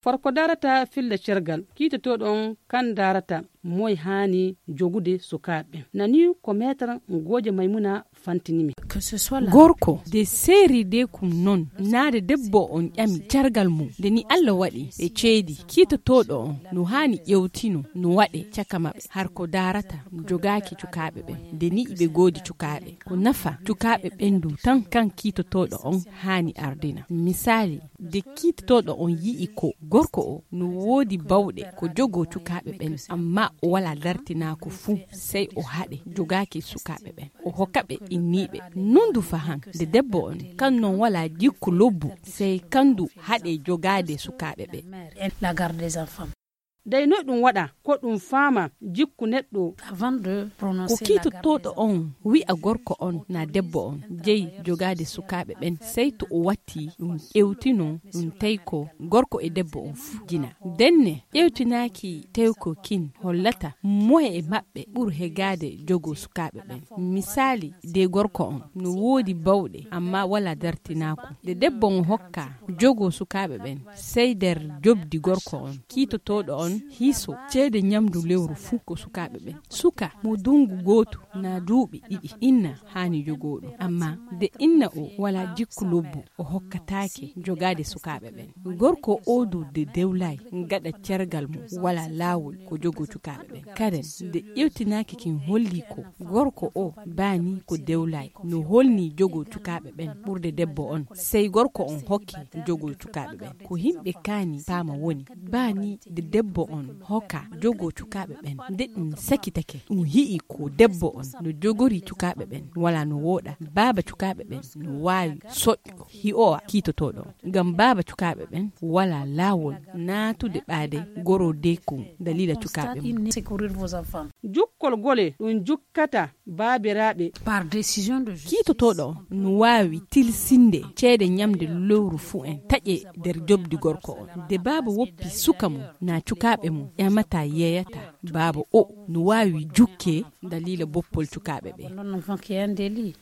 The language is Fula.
korko darata filla cergal kita to don kan darata moy hani jogude sukabe nani ko metra ngoje maymuna fantinimi gorko de seri de kum non na de debbo on yami cergal mu de ni Allah wadi e cedi kita to do no hani yewtino no wade cakama har ko darata jogaki cukabe be de ni be godi cukabe ko nafa cukabe bendu tan kan kita to do on hani ardina misali de kita to do on yi iko gorko o no wodi bawde ko jogo cukabe ben amma o wala dartina ko fu sai o hade jogaki sukabe ben o hokkabe innibe nundu fahan de debbo on kan non wala jikku lobbu sai kandu hade jogade sukabe be la garde des enfants dai no dum wada ko dum fama jikku neddo avant de prononcer ko kito todo on wi a gorko on na debbo on jeyi jogade sukabe ben sai to o watti dum ewtino dum tayko gorko e debbo on fujina denne ewtinaki tayko kin hollata moye e mabbe bur hegade jogo sukabe ben misali de gorko on no wodi bawde amma wala dartinako de debbo on hokka jogo sukabe ben sai der jobdi gorko on kito todo on hiso cede nyamdu lewru fu ko sukabe ben suka mo dungu goto na duubi didi inna hani jogodo amma de inna o wala jikku lobbu o hokkataake jogade sukabe ben gorko odu de dewlay ngada cergal mu wala lawol ko jogo sukabe ben karen de yewtinaki kin holli ko gorko o bani ko dewlay no holni jogo sukabe ben burde debbo on sey gorko on hokki jogo sukabe ben ko himbe kani tama woni bani de debbo on hoka jogo cukabe ben dedin sakitake hi'i ko debbo on no jogori cukabe ben wala no woda baba cukabe ben no wawi soddo hi'o kitotodo gam baba cukabe ben wala lawol natude bade goro deku dalila cukabe secourir vos enfants jukkol gole dun jukkata babirabe par décision de justice kitotodo no wawi tilsinde cede nyamde lowru fu en taje der jobdi gorko on de baba woppi sukamu na cukabe mu ya mata yeyata baba o no wawi jukke dalila boppol cukabe be non enfant qui est un délit